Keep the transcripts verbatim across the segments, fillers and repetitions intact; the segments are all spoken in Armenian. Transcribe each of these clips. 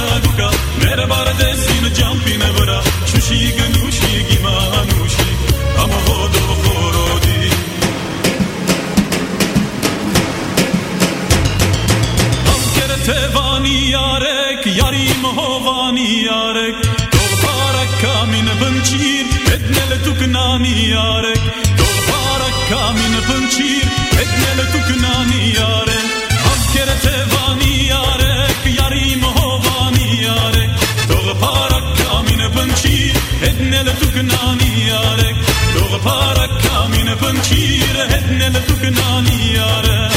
duka mere barde sin jumping vara chushi gnushi gimanushi am hodo khorodi am kerte vani yarek yari mohovani yarek dol baraka min banchir ednel tuknani yarek dol baraka min banchir ednel tuknani yarek am kerte vani yarek yari mohovani yarek dol baraka min banchir ednel tuknani yarek dol baraka min banchir ednel tuknani yarek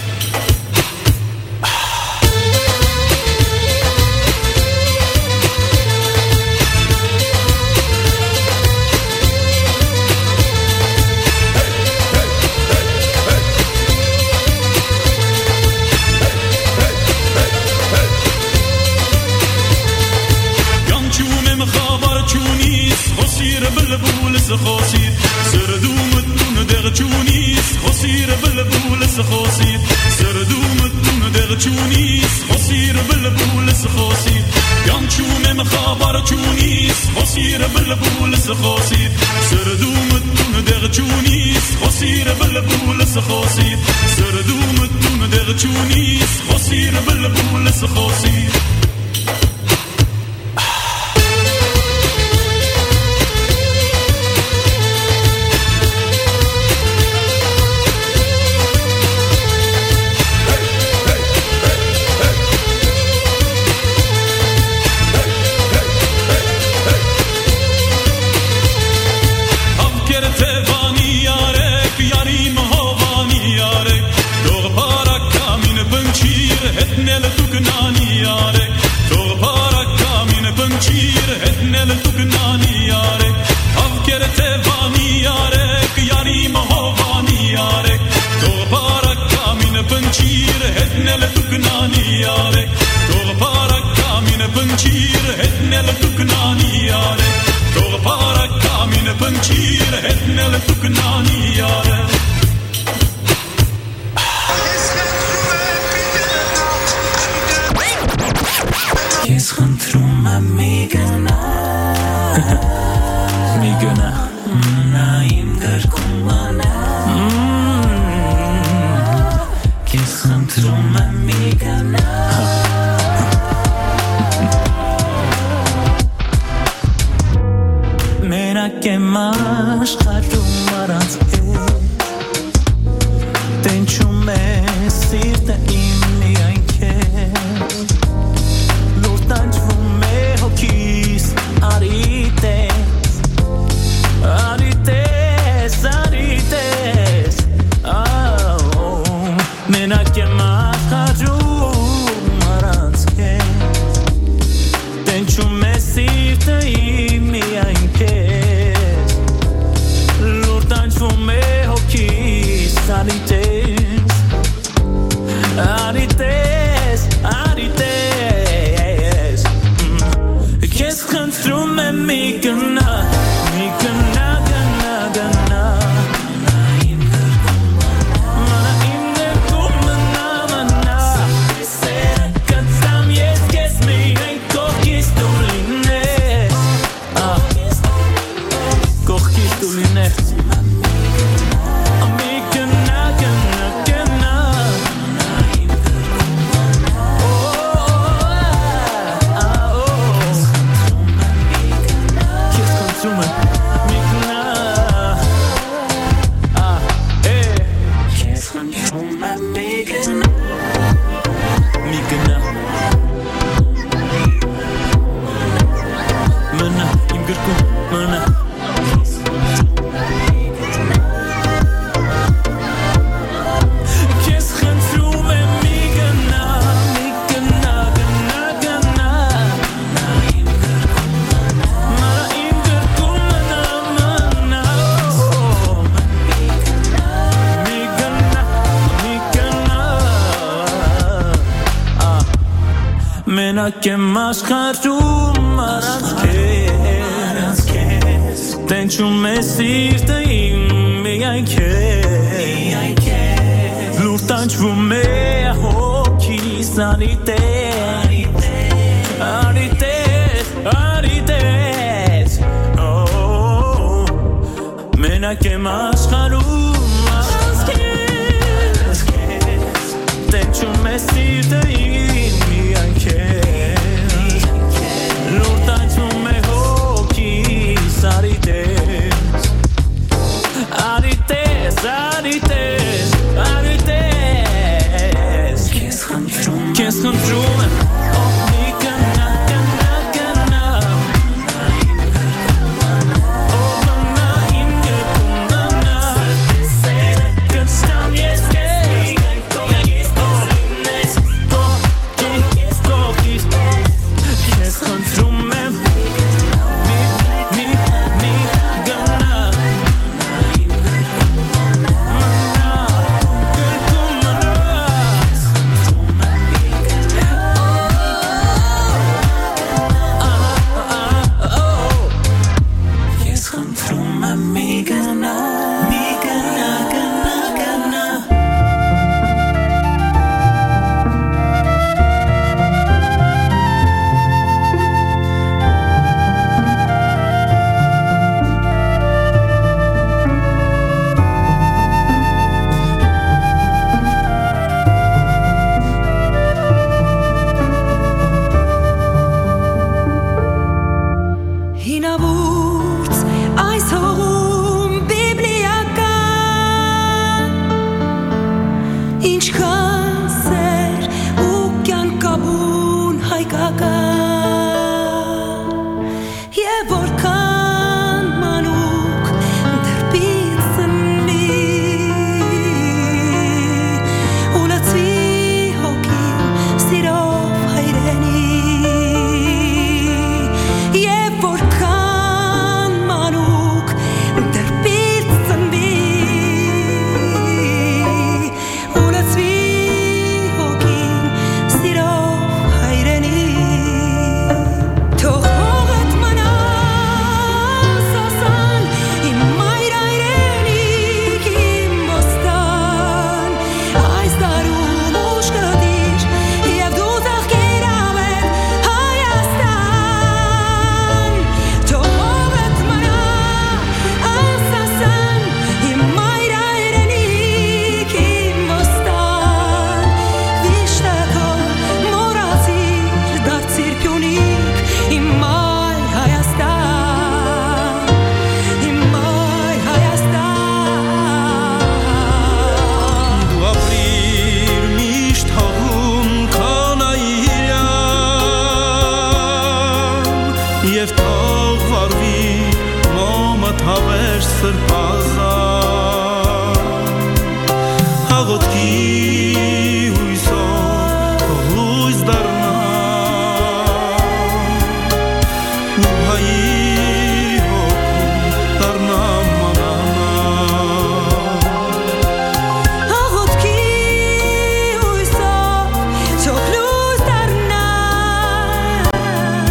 بالبول سخوسيت سردوم الدون درجونيس خسير بالبول سخوسيت سردوم الدون درجونيس خسير بالبول سخوسيت يانشوم مخابر جونيس خسير بالبول سخوسيت سردوم الدون درجونيس خسير بالبول سخوسيت سردوم الدون درجونيس خسير بالبول سخوسيت que más harum aranz kes tenchu mesirte mi ai ke lurtanch vu me ho ki sanite Arites, arites Oh, mena que más haruma Tencho me sirte y mi anche Lurta tu me hoki Arites, arites, arites, arites Kiss control, kiss control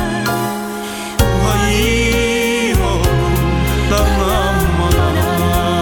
Darna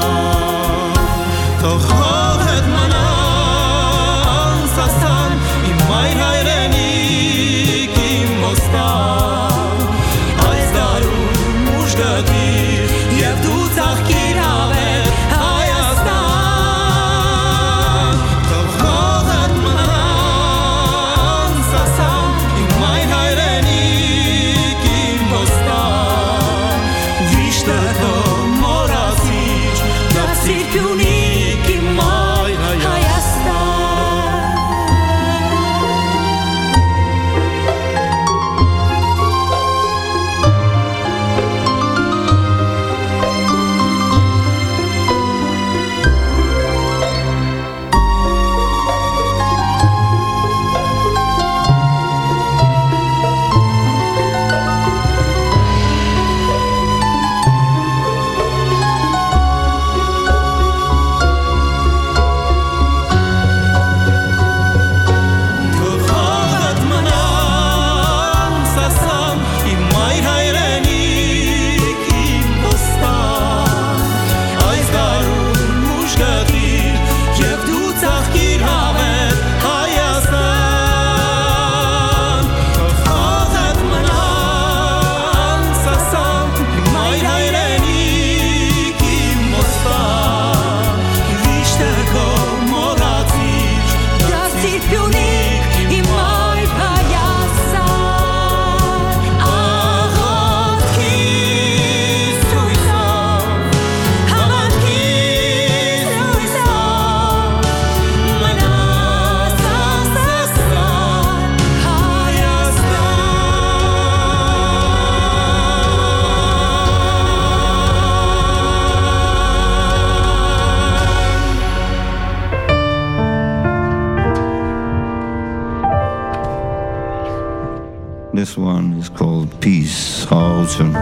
next one is called Peace, Houten.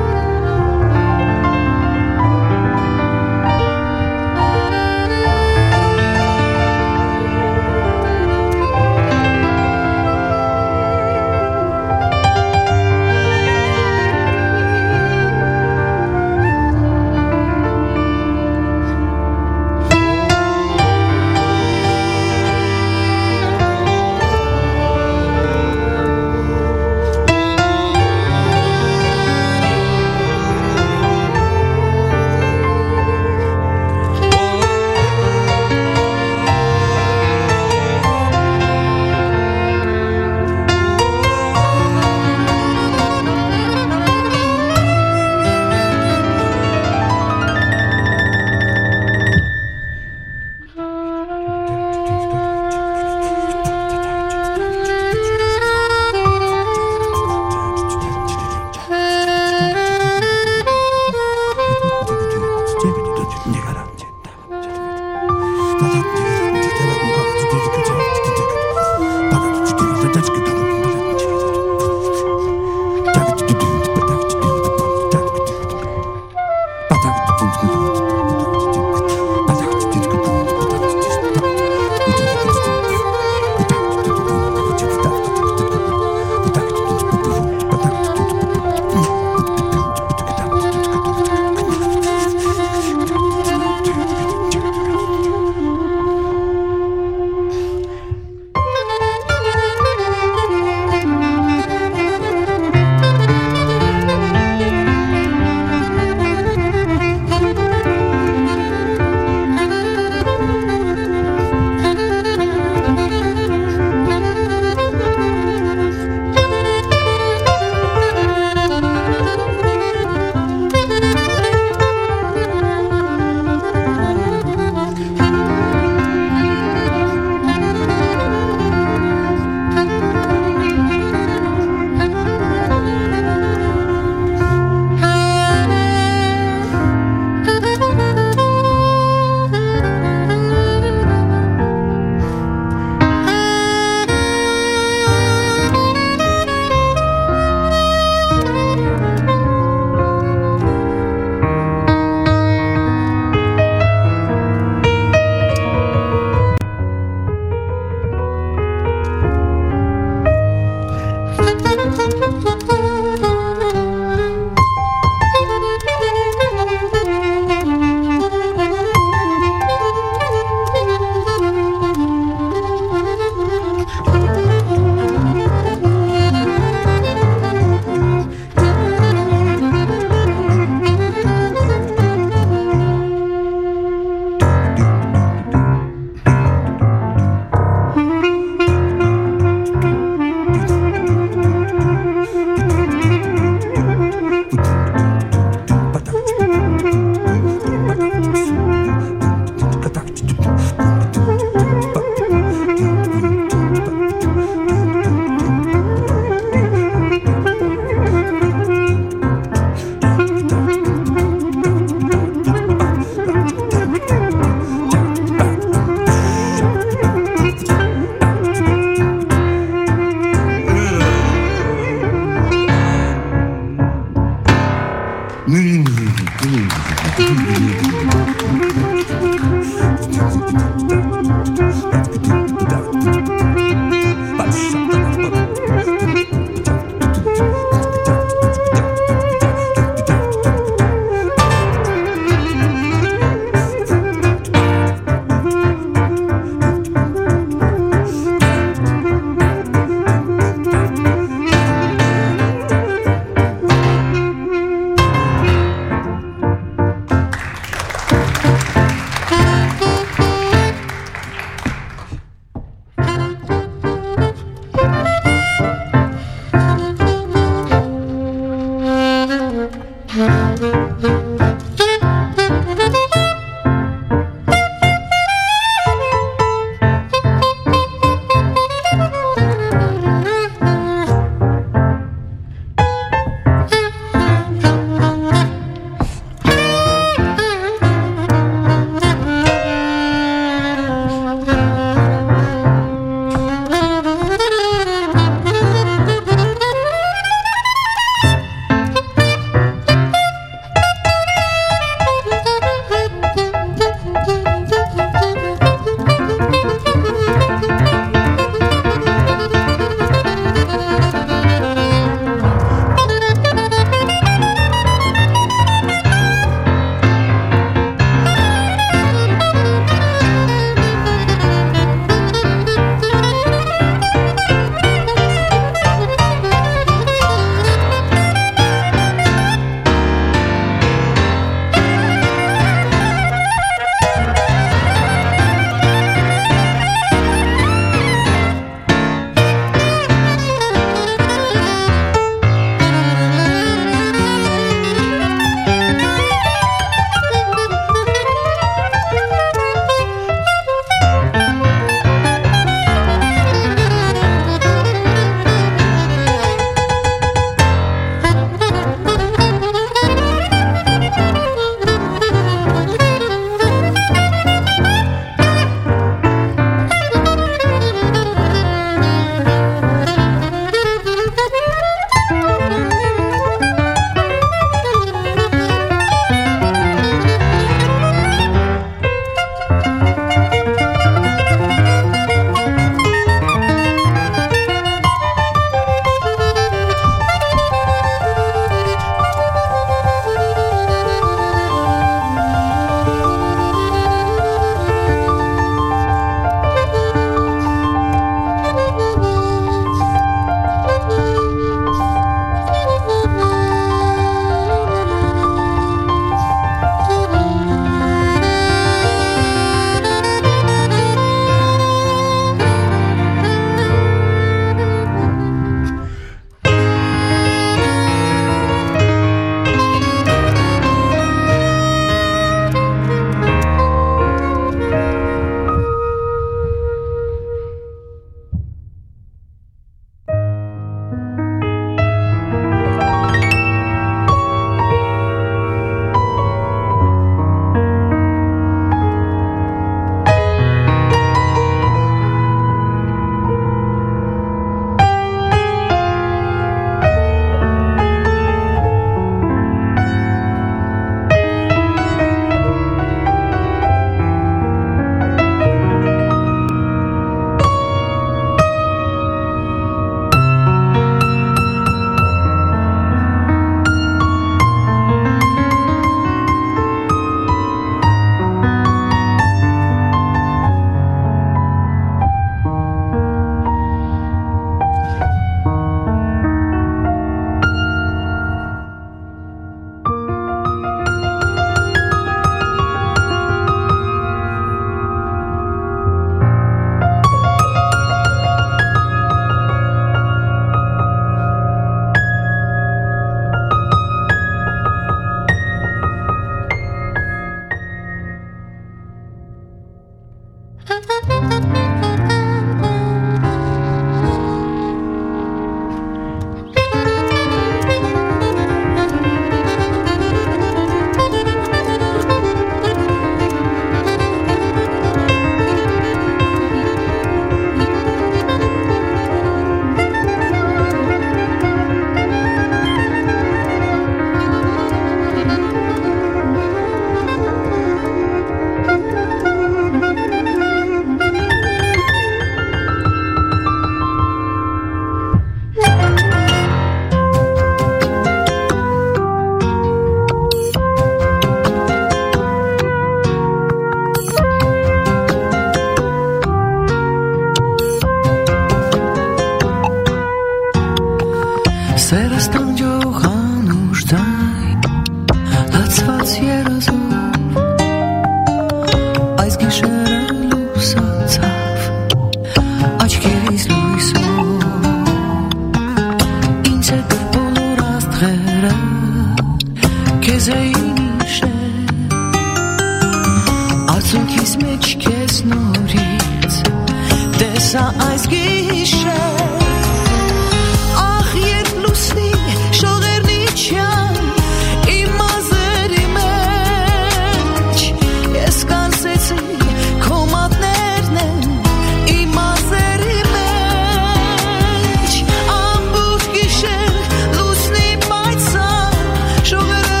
Սա այս գիշեր Ախ երբ լուսնի շողերն իջան Իմ մազերի մեջ Ես կանցեցի քո մատներն են Իմ մազերի մեջ Ամբողջ գիշեր լուսնի պայծառ Շողերը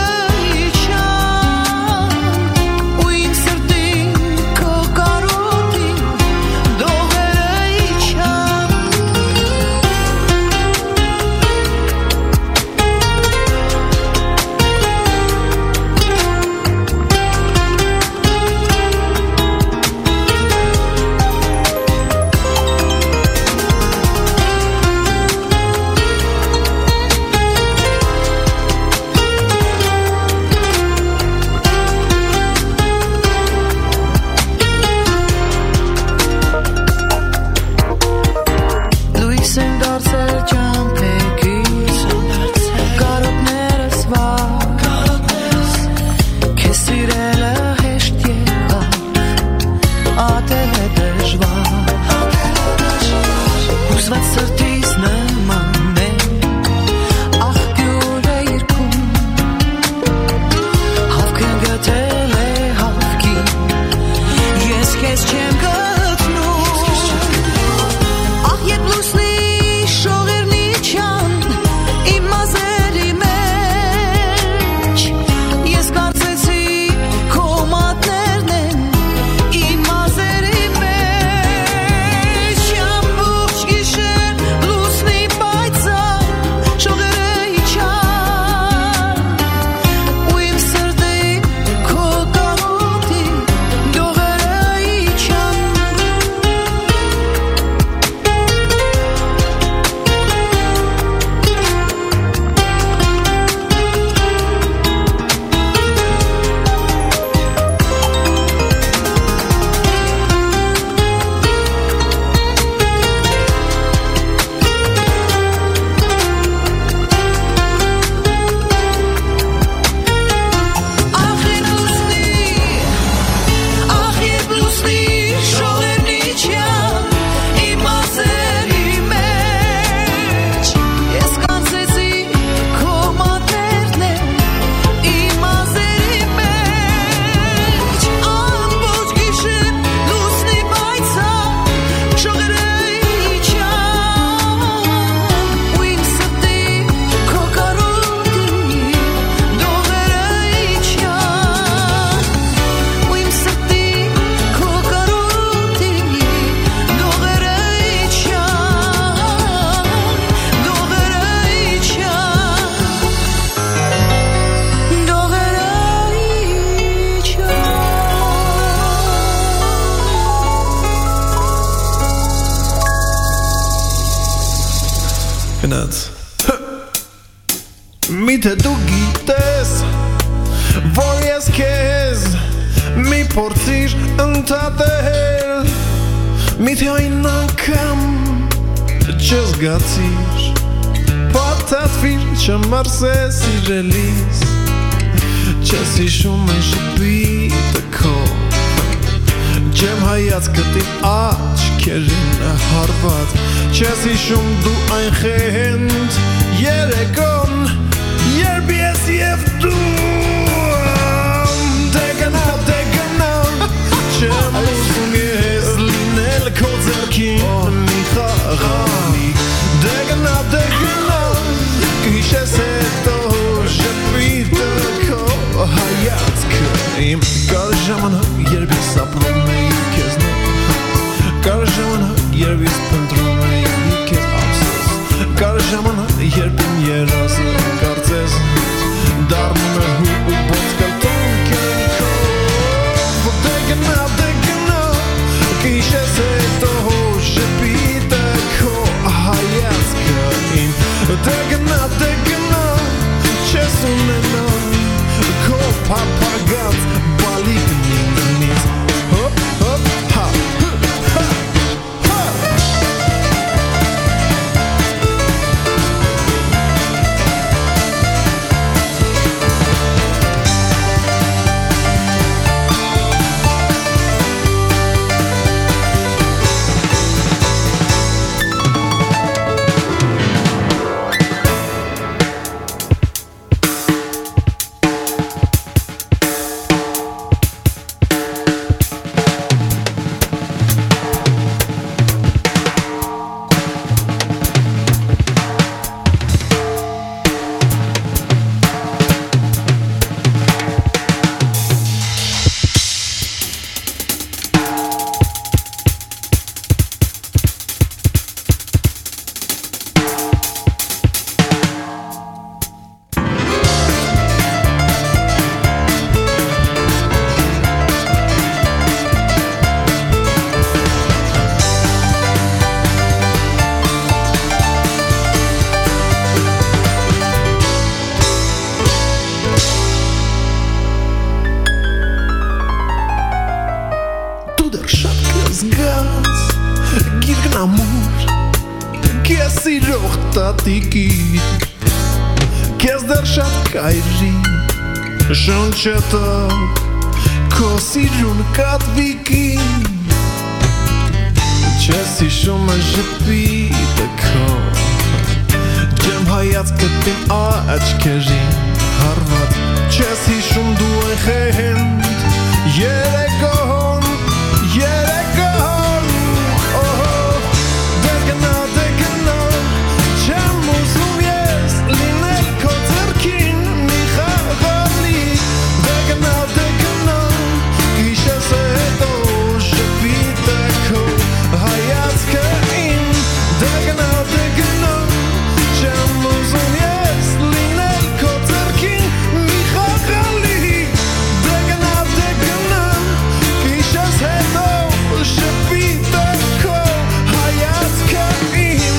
իջան Ու իմ սրտին քո կարոտին Միթե դու գիտես, որ ես քեզ մի փորձիր ընդհատել, միթե այն անգամ չզգացիր, պատասվիր չմարսես իրելիս, չես հիշում են շպիտը քո, չեմ հայացքդ իմ աչքերին հարված, չես հիշում դու այն խենթ երեկոն, երբ ես և դու Դեգնա, դեգնա, չեմ ուզում ես լինել քո ձեռքին մի խաղանի Դեգնա, դեգնա, կհիշես հետո շպիտը քո հայացքը իմ Կար ժամանակ, երբ ես ապրում էի քեզնով Կար ժամանակ, երբ ես փնտրում էի քեզ ափսոս Կար ժամանակ, երբ իմ երազը կարծես դառնում է հույր ու ոսկալ տոնքերի քով Դեգնա, դեգնա, կհիշես հետո շպիտը քո հայացքը իմ Դեգնա, դեգնա, չես ունենա քո փափագած բալիկն ինձնից Հոպ, հոպ, հա, հա, հա amor que si rochta tiki kes der shat kairi shon chata kosi jun kat viki chesi shoma jepi de ko jem hayat ketim a achkeri harvat chesi shum du khend yere gon yere gon oh degna degna chamus yes linel koterkin mi khali degna degna isha sedo shpita ko hayat kein degna degna chamus yes linel koterkin mi khali degna degna isha sedo shpita ko hayat kein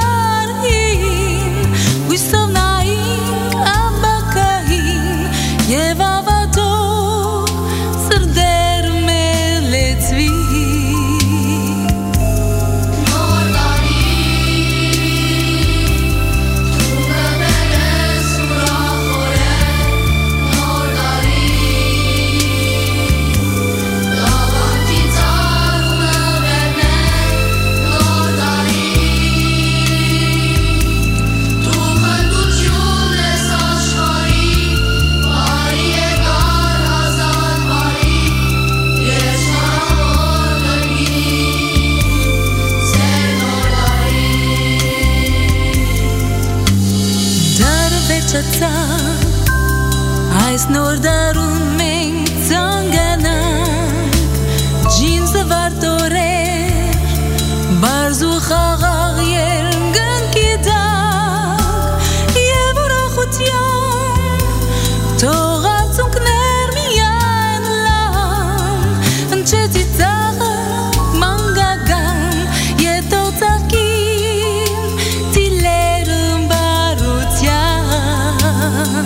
Yeah. Eis nur darun mein Zangana Jeans de vartorer Barzu chagar yergan kidag Yevorachut yam Torah zum kner miyan lam Ancheti tzachar mangagan Yetor tzakim Tilerum barut yam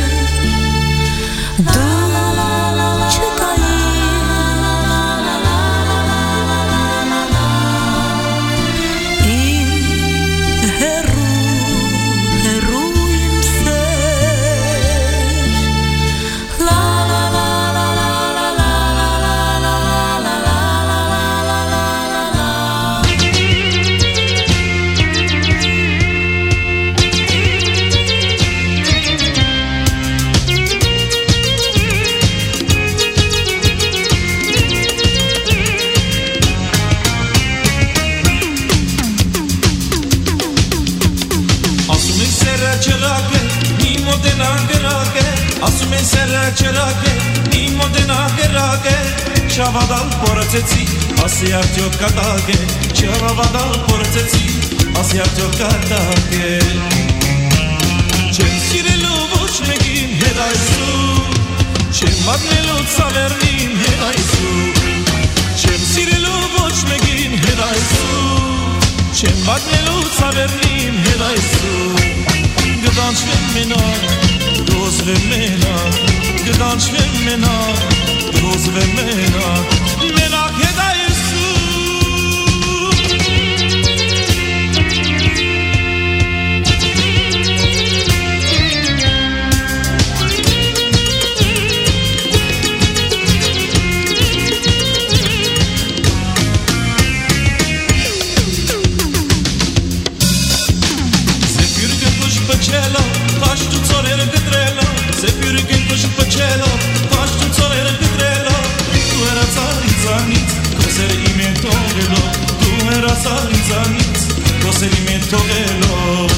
Du, Shavadal porcetsi Asiartyo katake Shavadal porcetsi Asiartyo katake Chem sirelu voch megin hedaisu Chem madnelu tsavernim hedaisu Chem sirelu voch megin hedaisu Chem madnelu tsavernim hedaisu Gedanch vemena Doz vemena Gedanch vemena Doz vemena Mena hedaisu Păcelo, faci tu țorele de trelo Se purike kush păcelo, faci tu țorele de trelo Tu era țarințaniț, cosere imentogelo Tu era țarințaniț, cosere imentogelo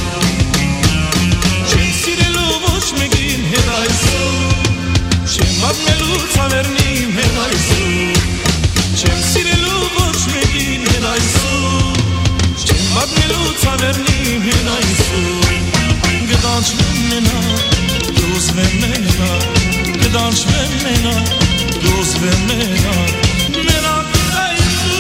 Cem sirelu voci megin hedaisu Cem admelu țavernim hedaisu Cem sirelu voci megin hedaisu Cem admelu țavernim hedaisu Gedanch vemena, doz vemena Gedanch vemena, doz vemena Mena hedaisu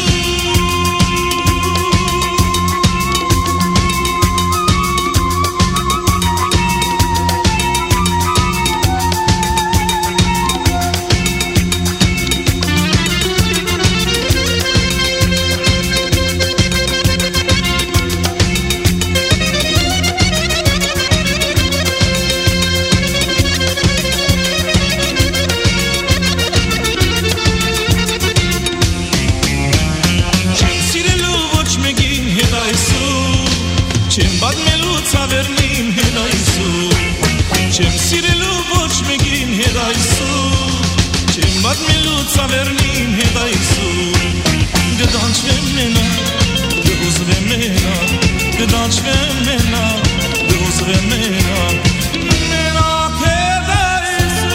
Cem bad meluța vernim hedaisu Cem sirelu voci megin hedaisu Cem bad meluța vernim hedaisu Gedanch vemena, doz vemena Gedanch vemena, doz vemena Mena hedaisu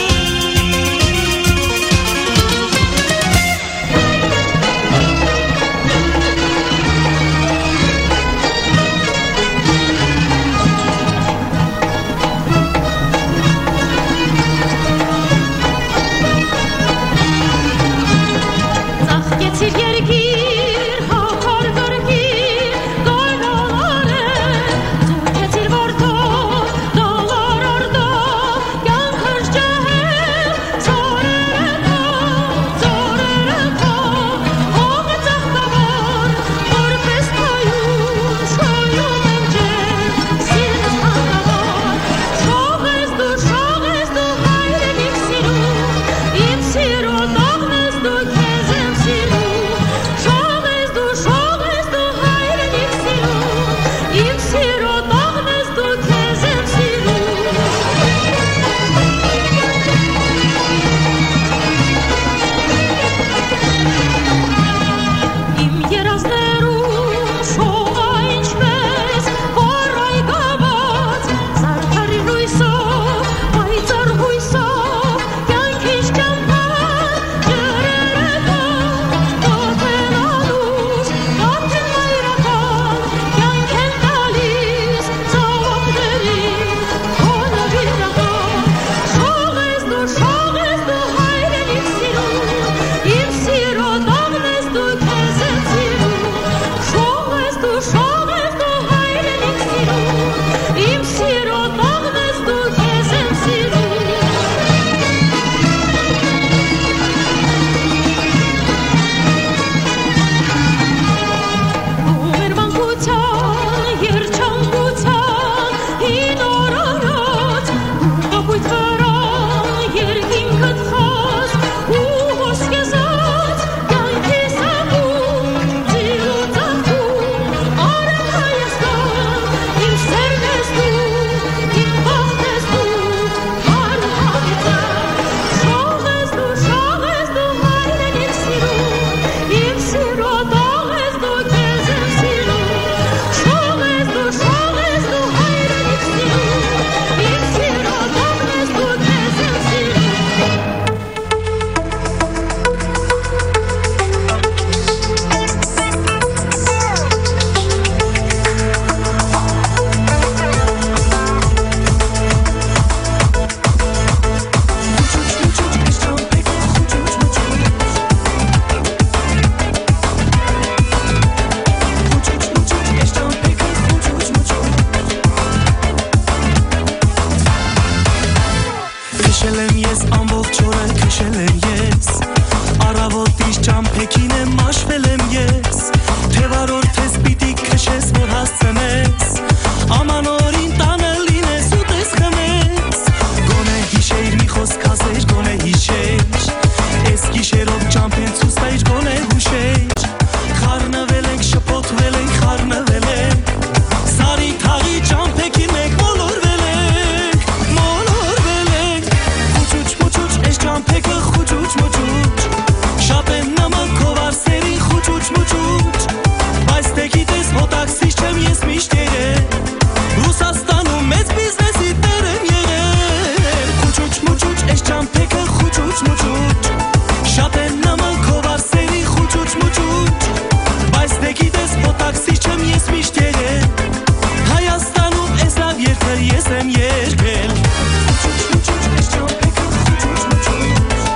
Հաշտվելեմ ես, թե վարորդ ես պիտի քշես, որ հասցնես, աման օրին տանը լինես ու տես խմես, գոնե հիշեիր մի խոսք ասեիր, գոնե հիշեիր, ես գիշերով ճամփեն ցույց տայր, գոնե հուշեիր, խառնվել ենք, շփոթվել ենք, խառնվել ենք, սարի թաղի ճամփեքի մեկ մոլորվել ենք, մոլորվել ենք, խուճուճ մուճուճ, ես ճամփեքը խուճուճ մուճուճ, շատ են նման քո վարսերին խուճուճ մուճուճ, բայց դե գիտես հոտաքսից չեմ ես միշտ եղել, Ռուսաստանում մեծ բիզնեսի տեր եմ եղել, խուճուճ մուճուճ, ես ճամփեքը խուճուճ մուճուճ, շատ են նման քո վարսերին խուճուճ մուճուճ, բայց դե գիտես հոտաքսից չեմ ես միշտ եղել, Հայաստանում ես լավ երգեր ես եմ երգել, խուճուճ մուճուճ, ես ճամփեքը խուճուճ մուճուճ,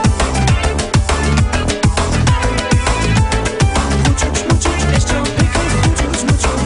խուճուճ մուճուճ, ես ճամփեքը խուճուճ մուճուճ,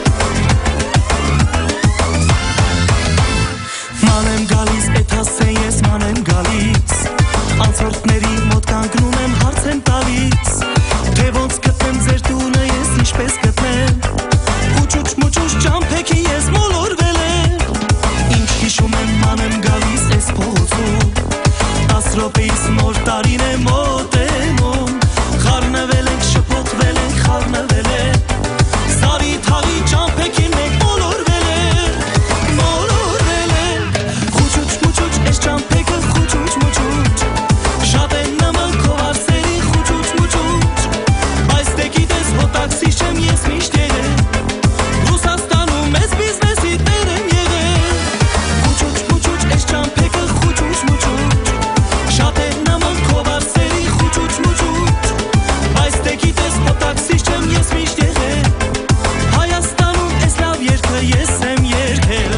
ման եմ գալիս, էդ հասեն ես ման եմ գալիս, անցորդների մոտ կանգնում եմ հարց եմ տալիս, թե ոնց գտնեմ ձեր տունը ես ինչպես գտնեմ, խուճուճ մուճուճ ճամփեքի ես մոլորվել եմ, ինչ հիշում եմ ման եմ գալիս ես փողոցում, տաս րոպեից նոր տարին է մոտենում, խառնվել ենք, շփոթվել ենք, խառնվել ենք, սարի թաղի ճամփեքի մեկ մոլորվել ենք, մոլորվել ենք, խուճուճ մուճուճ, ես ճամփեքը խուճուճ մուճուճ, շատ են նման քո վարսերին խուճուճ մուճուճ, բայց դե գիտես հոտաքսից չեմ ես միշտ եղել, Ռուսաստանում մեծ բիզնեսի տեր եմ եղել, խուճուճ մուճուճ, ես ճամփեքը խուճուճ մուճուճ, շատ են նման քո վարսերին խուճուճ մուճուճ, բայց դե գիտես հոտաքսից չեմ ես միշտ եղել, Հայաստանում ես լավ երգը ես եմ երգել,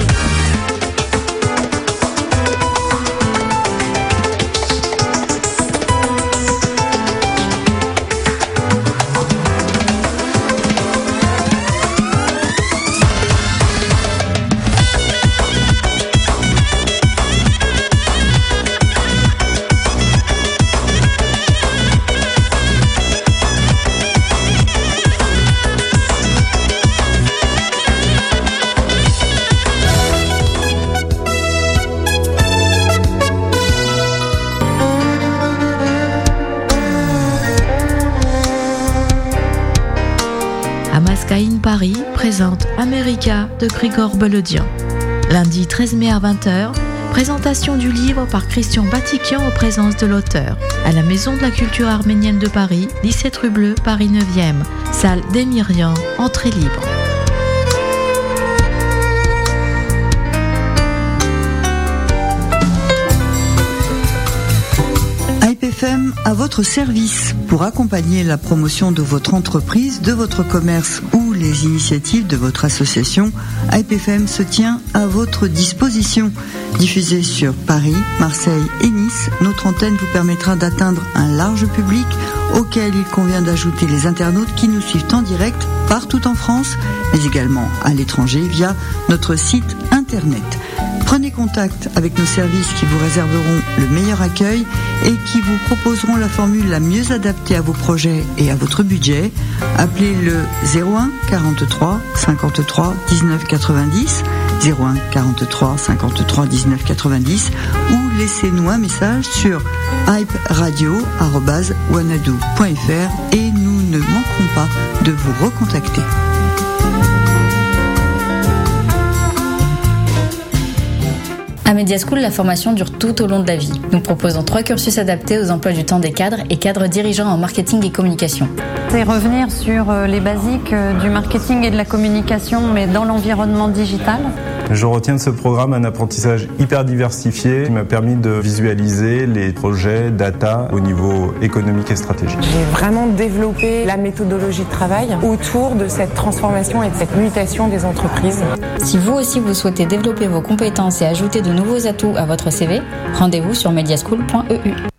Amaskaïn Paris présente America de Grigor Beledian. Lundi treize mai à vingt heures, présentation du livre par Christian Batikian en présence de l'auteur. À la Maison de la Culture Arménienne de Paris, dix-sept rue Bleue, Paris neuvième, salle des Myriam, entrée libre. I P F M à votre service pour accompagner la promotion de votre entreprise, de votre commerce ou les initiatives de votre association. I P F M se tient à votre disposition. Diffusée sur Paris, Marseille et Nice, notre antenne vous permettra d'atteindre un large public auquel il convient d'ajouter les internautes qui nous suivent en direct partout en France, mais également à l'étranger via notre site internet. Prenez contact avec nos services qui vous réserveront le meilleur accueil et qui vous proposeront la formule la mieux adaptée à vos projets et à votre budget. Appelez le zéro un quarante-trois cinquante-trois dix-neuf quatre-vingt-dix, zéro un quarante-trois cinquante-trois dix-neuf quatre-vingt-dix ou laissez-nous un message sur hype radio arobase wanadoo point f r et nous ne manquerons pas de vous recontacter. À Media School, la formation dure tout au long de la vie. Nous proposons trois cursus adaptés aux emplois du temps des cadres et cadres dirigeants en marketing et communication. C'est revenir sur les basiques du marketing et de la communication, mais dans l'environnement digital. Je retiens de ce programme un apprentissage hyper diversifié qui m'a permis de visualiser les projets data au niveau économique et stratégique. J'ai vraiment développé la méthodologie de travail autour de cette transformation et de cette mutation des entreprises. Si vous aussi vous souhaitez développer vos compétences et ajouter de nouveaux atouts à votre C V, rendez-vous sur mediaschool point e u.